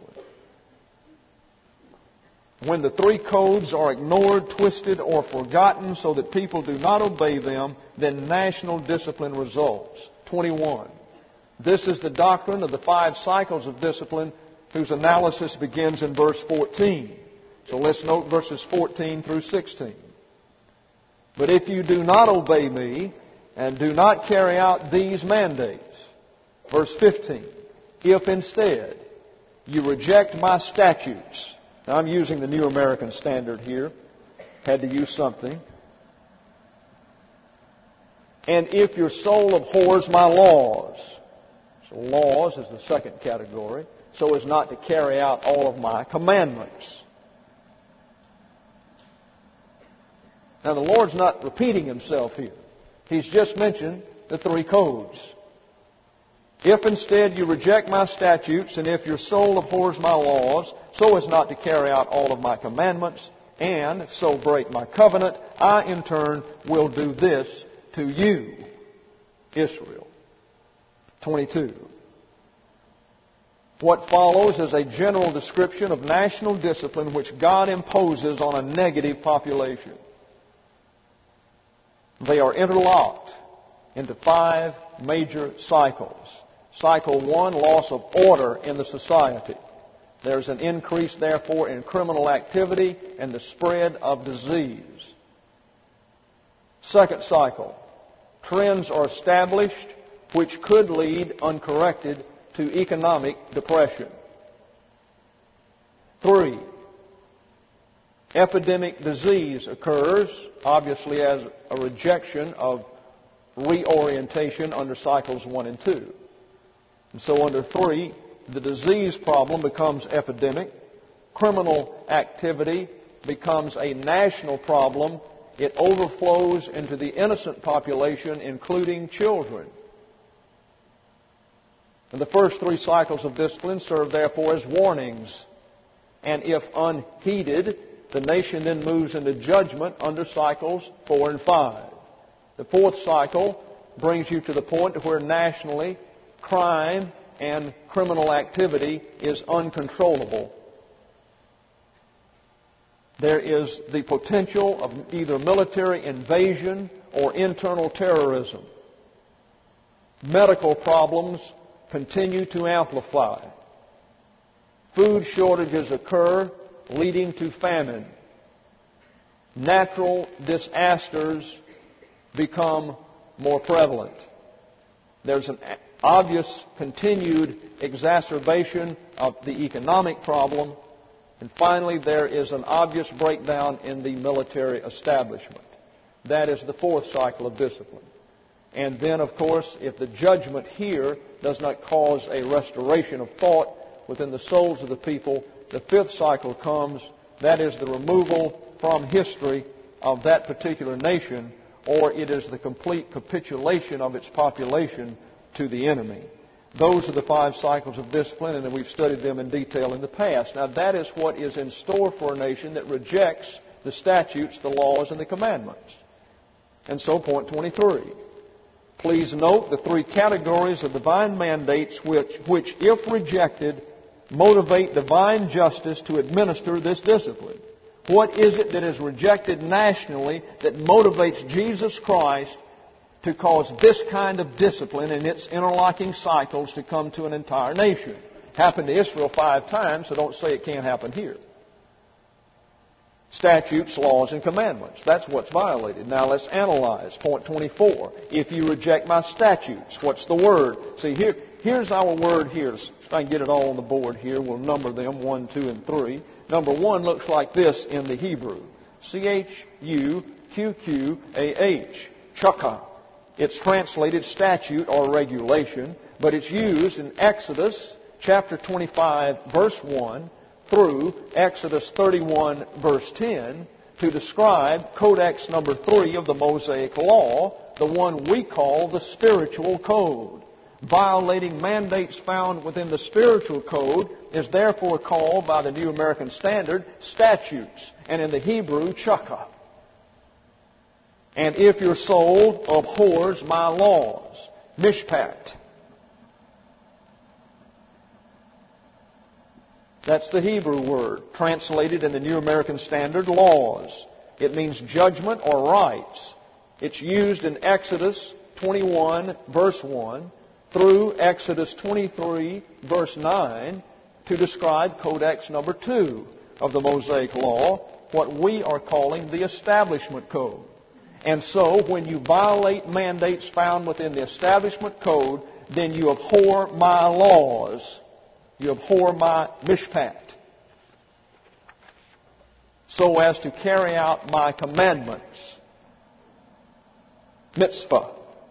When the three codes are ignored, twisted, or forgotten so that people do not obey them, then national discipline results. twenty-one. This is the doctrine of the five cycles of discipline whose analysis begins in verse fourteen. So let's note verses fourteen through sixteen. But if you do not obey me and do not carry out these mandates, verse fifteen, If instead you reject my statutes, now I'm using the New American Standard here, had to use something, and if your soul abhors my laws, so laws is the second category, so as not to carry out all of my commandments. Now the Lord's not repeating Himself here. He's just mentioned the three codes. If instead you reject my statutes, and if your soul abhors my laws, so as not to carry out all of my commandments, and so break my covenant, I in turn will do this to you, Israel. twenty-two. What follows is a general description of national discipline which God imposes on a negative population. They are interlocked into five major cycles. Cycle one, loss of order in the society. There's an increase, therefore, in criminal activity and the spread of disease. Second cycle, trends are established which could lead, uncorrected, to economic depression. Three, epidemic disease occurs, obviously as a rejection of reorientation under cycles one and two. And so under three, the disease problem becomes epidemic. Criminal activity becomes a national problem. It overflows into the innocent population, including children. And the first three cycles of discipline serve, therefore, as warnings. And if unheeded, the nation then moves into judgment under cycles four and five. The fourth cycle brings you to the point where nationally crime and criminal activity is uncontrollable. There is the potential of either military invasion or internal terrorism. Medical problems continue to amplify. Food shortages occur, leading to famine. Natural disasters become more prevalent. There's an obvious continued exacerbation of the economic problem. And finally, there is an obvious breakdown in the military establishment. That is the fourth cycle of discipline. And then, of course, if the judgment here does not cause a restoration of thought within the souls of the people, the fifth cycle comes. That is the removal from history of that particular nation, or it is the complete capitulation of its population to the enemy. Those are the five cycles of discipline, and we've studied them in detail in the past. Now, that is what is in store for a nation that rejects the statutes, the laws, and the commandments. And so, point twenty-three. Please note the three categories of divine mandates which, which, if rejected, motivate divine justice to administer this discipline. What is it that is rejected nationally that motivates Jesus Christ to cause this kind of discipline in its interlocking cycles to come to an entire nation? Happened to Israel five times, so don't say it can't happen here. Statutes, laws, and commandments. That's what's violated. Now let's analyze. Point twenty-four. If you reject my statutes, what's the word? See, here, here's our word here. If I can get it all on the board here, we'll number them, one, two, and three. Number one looks like this in the Hebrew. C H U Q Q A H. Chukah. It's translated statute or regulation, but it's used in Exodus chapter twenty-five, verse one, through Exodus thirty-one, verse ten, to describe Codex number three of the Mosaic Law, the one we call the spiritual code. Violating mandates found within the spiritual code is therefore called by the New American Standard statutes, and in the Hebrew, chukah. And if your soul abhors my laws, mishpat. That's the Hebrew word, translated in the New American Standard, laws. It means judgment or rights. It's used in Exodus twenty-one, verse one, through Exodus twenty-three, verse nine, to describe Codex number two of the Mosaic Law, what we are calling the Establishment Code. And so, when you violate mandates found within the Establishment Code, then you abhor my laws. You abhor my mishpat, so as to carry out my commandments. Mitzvah.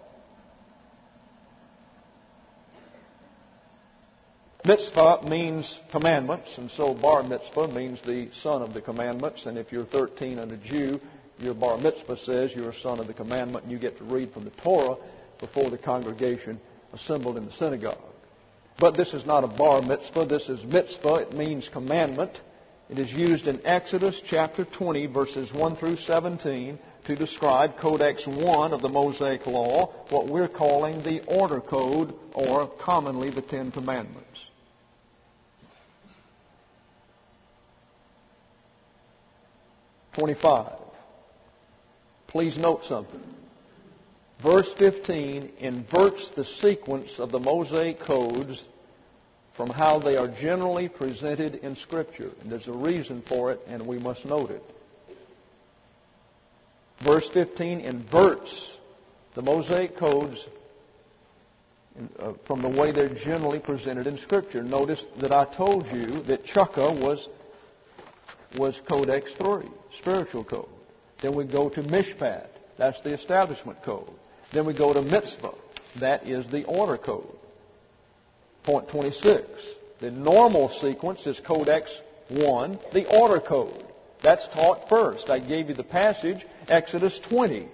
Mitzvah means commandments, and so bar mitzvah means the son of the commandments. And if you're thirteen and a Jew, your bar mitzvah says you're a son of the commandment, and you get to read from the Torah before the congregation assembled in the synagogue. But this is not a bar mitzvah. This is mitzvah. It means commandment. It is used in Exodus chapter twenty, verses one through seventeen, to describe Codex one of the Mosaic Law, what we're calling the Order Code, or commonly the Ten Commandments. twenty-five. Please note something. Verse fifteen inverts the sequence of the Mosaic codes from how they are generally presented in Scripture. And there's a reason for it, and we must note it. Verse fifteen inverts the Mosaic codes from the way they're generally presented in Scripture. Notice that I told you that Chukkah was, was Codex three, spiritual code. Then we go to Mishpat. That's the establishment code. Then we go to Mitzvah. That is the order code. Point twenty-six. The normal sequence is Codex one, the order code. That's taught first. I gave you the passage, Exodus twenty.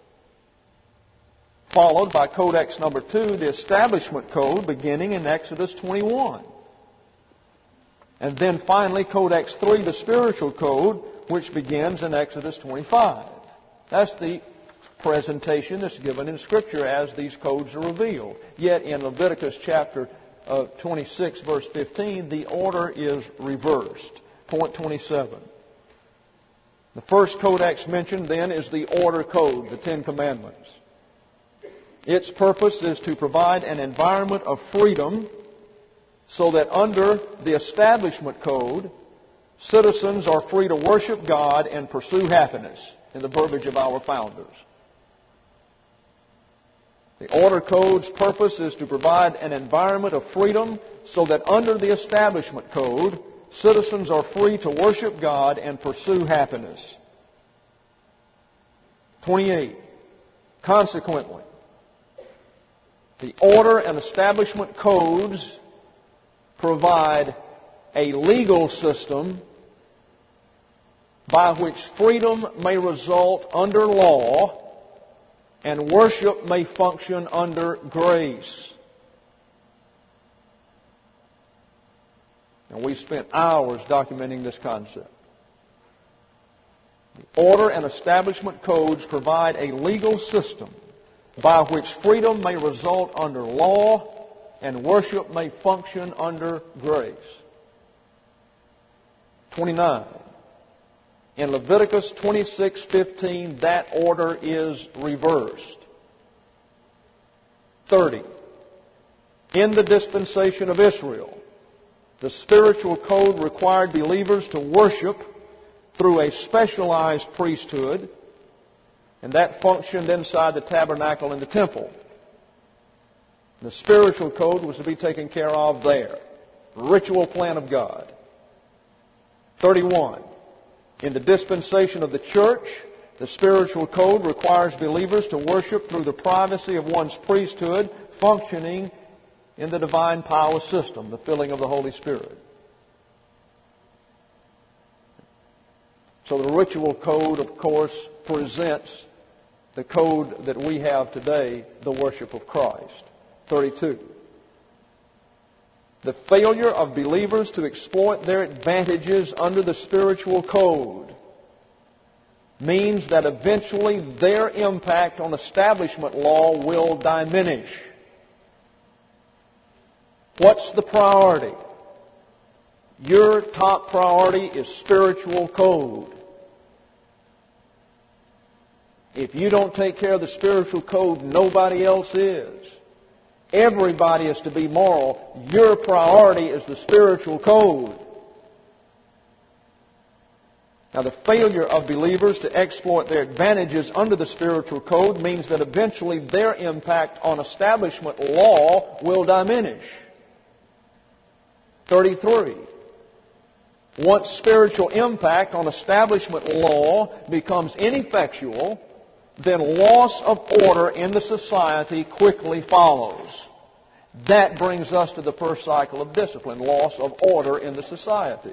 Followed by Codex number two, the establishment code, beginning in Exodus twenty-one. And then finally, Codex three, the spiritual code, which begins in Exodus twenty-five. That's the presentation that's given in Scripture as these codes are revealed. Yet in Leviticus chapter uh, twenty-six, verse fifteen, the order is reversed. Point twenty-seven. The first codex mentioned then is the Order Code, the Ten Commandments. Its purpose is to provide an environment of freedom so that under the Establishment Code, citizens are free to worship God and pursue happiness, in the verbiage of our founders. The Order Code's purpose is to provide an environment of freedom so that under the Establishment Code, citizens are free to worship God and pursue happiness. twenty-eight. Consequently, the Order and Establishment Codes provide a legal system by which freedom may result under law and worship may function under grace. And we spent hours documenting this concept. The Order and Establishment Codes provide a legal system by which freedom may result under law and worship may function under grace. twenty-nine. In Leviticus twenty-six fifteen, that order is reversed. thirty. In the dispensation of Israel, the spiritual code required believers to worship through a specialized priesthood, and that functioned inside the tabernacle and the temple. The spiritual code was to be taken care of there. Ritual plan of God. thirty-one. In the dispensation of the church, the spiritual code requires believers to worship through the privacy of one's priesthood, functioning in the divine power system, the filling of the Holy Spirit. So the ritual code, of course, presents the code that we have today, the worship of Christ. thirty-two. The failure of believers to exploit their advantages under the spiritual code means that eventually their impact on establishment law will diminish. What's the priority? Your top priority is spiritual code. If you don't take care of the spiritual code, nobody else is. Everybody is to be moral. Your priority is the spiritual code. Now, the failure of believers to exploit their advantages under the spiritual code means that eventually their impact on establishment law will diminish. thirty-three. Once spiritual impact on establishment law becomes ineffectual, then loss of order in the society quickly follows. That brings us to the first cycle of discipline, loss of order in the society.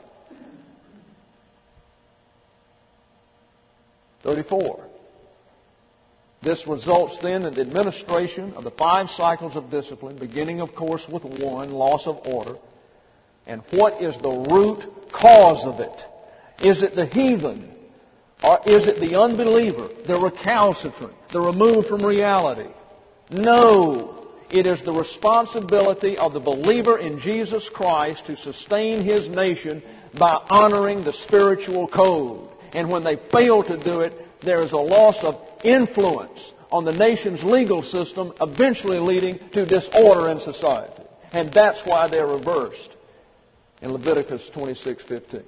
thirty-four. This results then in the administration of the five cycles of discipline, beginning, of course, with one, loss of order. And what is the root cause of it? Is it the heathen? Or is it the unbeliever, the recalcitrant, the removed from reality? No. It is the responsibility of the believer in Jesus Christ to sustain his nation by honoring the spiritual code. And when they fail to do it, there is a loss of influence on the nation's legal system, eventually leading to disorder in society. And that's why they're reversed in Leviticus twenty-six fifteen.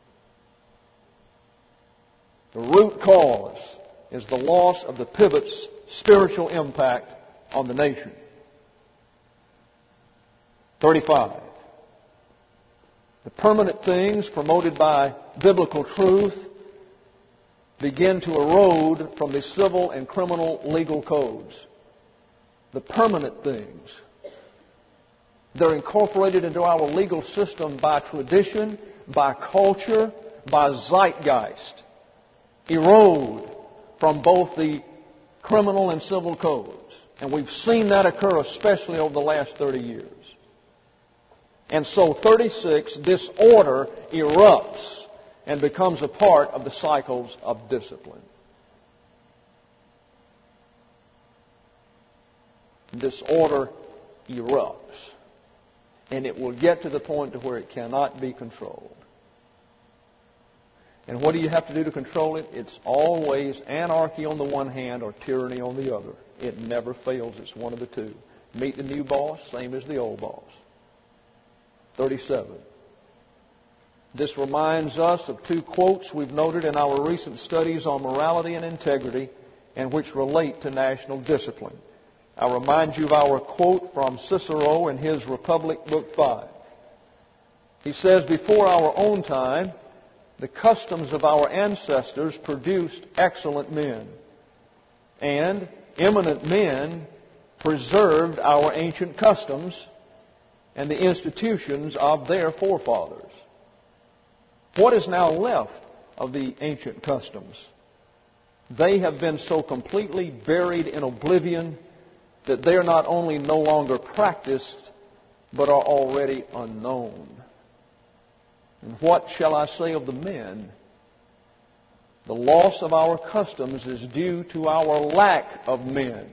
The root cause is the loss of the pivot's spiritual impact on the nation. thirty-five. The permanent things promoted by biblical truth begin to erode from the civil and criminal legal codes. The permanent things. They're incorporated into our legal system by tradition, by culture, by zeitgeist. Erode from both the criminal and civil codes. And we've seen that occur especially over the last thirty years. And so, thirty-six, disorder erupts and becomes a part of the cycles of discipline. Disorder erupts. And it will get to the point to where it cannot be controlled. And what do you have to do to control it? It's always anarchy on the one hand or tyranny on the other. It never fails. It's one of the two. Meet the new boss, same as the old boss. thirty-seven. This reminds us of two quotes we've noted in our recent studies on morality and integrity and which relate to national discipline. I remind you of our quote from Cicero in his Republic, Book five. He says, "Before our own time, the customs of our ancestors produced excellent men, and eminent men preserved our ancient customs and the institutions of their forefathers." What is now left of the ancient customs? They have been so completely buried in oblivion that they are not only no longer practiced, but are already unknown. And what shall I say of the men? The loss of our customs is due to our lack of men.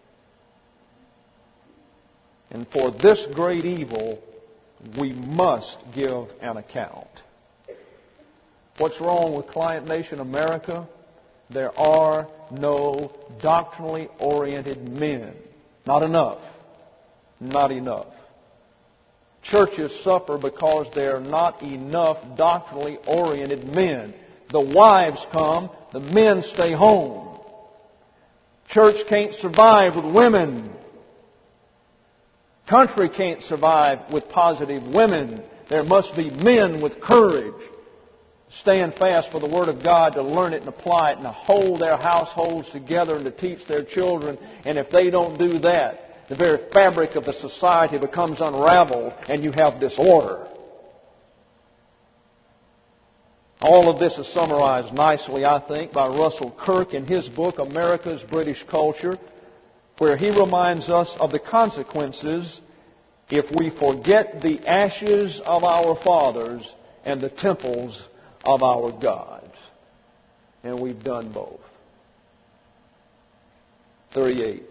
And for this great evil, we must give an account. What's wrong with Client Nation America? There are no doctrinally oriented men. Not enough. Not enough. Churches suffer because there are not enough doctrinally oriented men. The wives come, the men stay home. Church can't survive with women. Country can't survive with positive women. There must be men with courage. Stand fast for the Word of God, to learn it and apply it and to hold their households together and to teach their children. And if they don't do that, the very fabric of the society becomes unraveled and you have disorder. All of this is summarized nicely, I think, by Russell Kirk in his book, America's British Culture, where he reminds us of the consequences if we forget the ashes of our fathers and the temples of our gods. And we've done both. thirty-eight.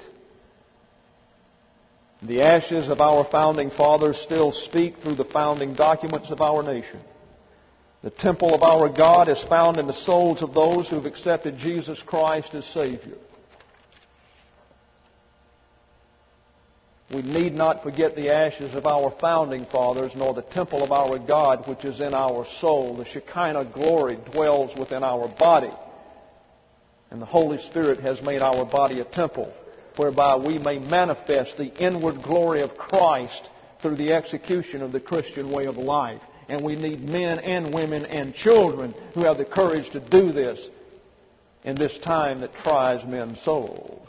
The ashes of our founding fathers still speak through the founding documents of our nation. The temple of our God is found in the souls of those who have accepted Jesus Christ as Savior. We need not forget the ashes of our founding fathers, nor the temple of our God which is in our soul. The Shekinah glory dwells within our body. And the Holy Spirit has made our body a temple, whereby we may manifest the inward glory of Christ through the execution of the Christian way of life. And we need men and women and children who have the courage to do this in this time that tries men's souls.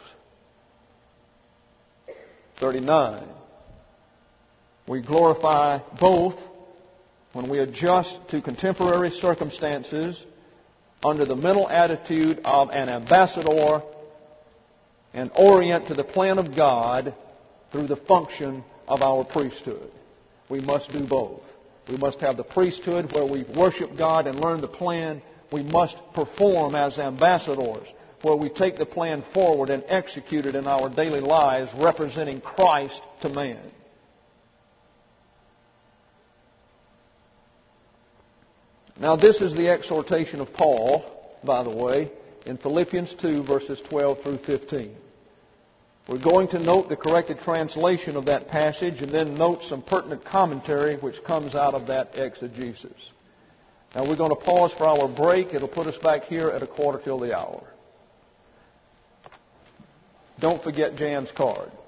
thirty-nine. We glorify both when we adjust to contemporary circumstances under the mental attitude of an ambassador and orient to the plan of God through the function of our priesthood. We must do both. We must have the priesthood where we worship God and learn the plan. We must perform as ambassadors where we take the plan forward and execute it in our daily lives, representing Christ to man. Now, this is the exhortation of Paul, by the way, in Philippians two, verses twelve through fifteen. We're going to note the corrected translation of that passage and then note some pertinent commentary which comes out of that exegesis. Now, we're going to pause for our break. It'll put us back here at a quarter till the hour. Don't forget Jan's card.